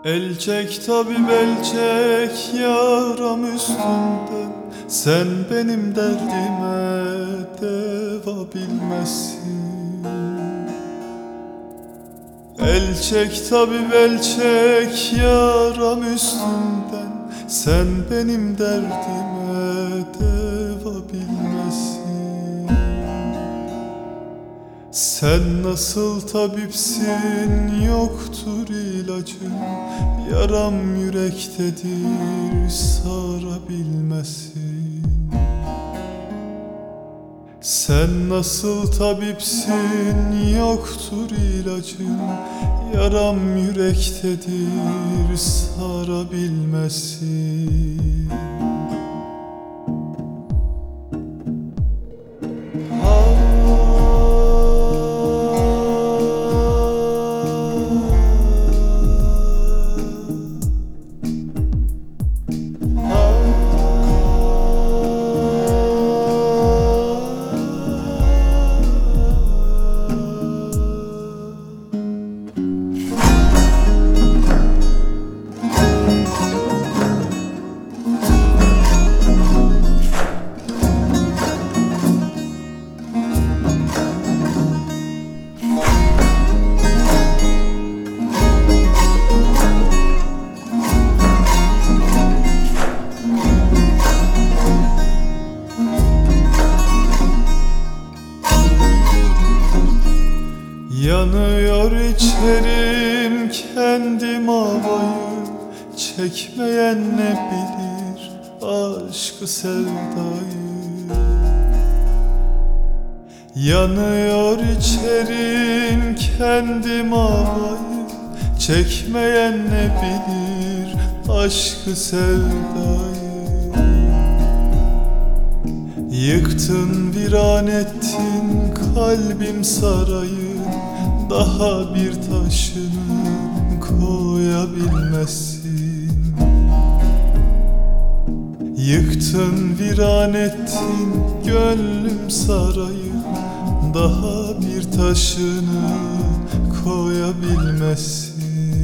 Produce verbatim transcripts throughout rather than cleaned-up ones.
El çek tabip el çek yaram üstünden, sen benim derdime deva bilmezsin. El çek tabip el çek yaram üstünden, sen benim derdime deva bilmezsin. Sen nasıl tabipsin, yoktur ilacın, yaram yürektedir, sarabilmezsin. Sen nasıl tabipsin, yoktur ilacın, yaram yürektedir, sarabilmezsin. Yanıyor içerim kendim havayı, çekmeyen ne bilir aşkı sevdayı. Yanıyor içerim kendim havayı, çekmeyen ne bilir aşkı sevdayı. Yıktın viran ettin kalbim sarayı, daha bir taşını koyabilmezsin. Yıktın viran ettin gönlüm sarayı, daha bir taşını koyabilmezsin.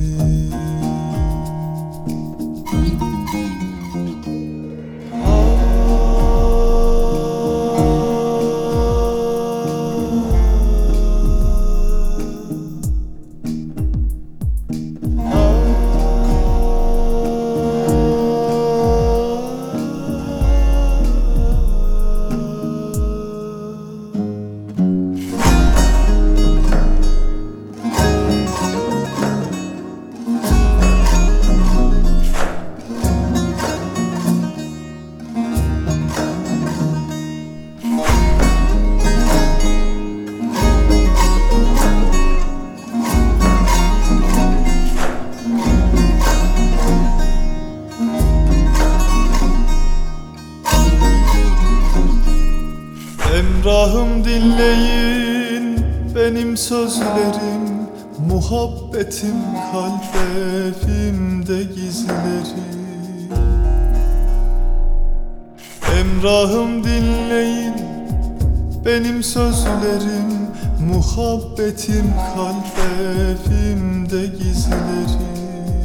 Emrahım dinleyin benim sözlerim, muhabbetim kalbimde gizlerim. Emrahım dinleyin benim sözlerim, muhabbetim kalbimde gizlerim.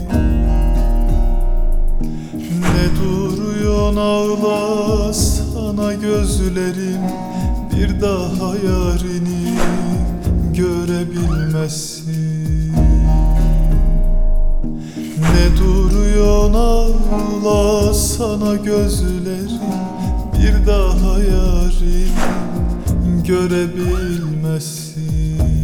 Ne duruyorsun ağla sana gözlerim, bir daha yarini görebilmezsin. Ne duruyorsun ağla sana gözlerim, bir daha yarini görebilmezsin.